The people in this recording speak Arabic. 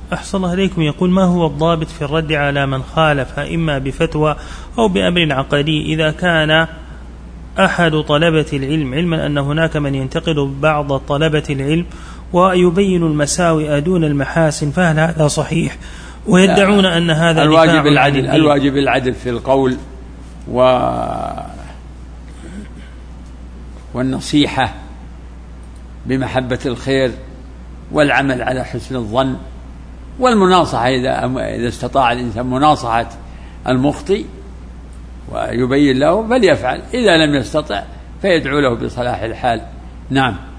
أحسن الله إليكم. يقول: ما هو الضابط في الرد على من خالف إما بفتوى أو بأمر عقدي إذا كان أحد طلبة العلم، علما أن هناك من ينتقد بعض طلبة العلم ويبين المساوئ دون المحاسن، فهل هذا صحيح؟ ويدعون أن هذا الواجب العدل في القول والنصيحة بمحبة الخير والعمل على حسن الظن والمناصحة إذا استطاع الإنسان مناصحة المخطئ ويبين له فليفعل، إذا لم يستطع فيدعو له بصلاح الحال. نعم.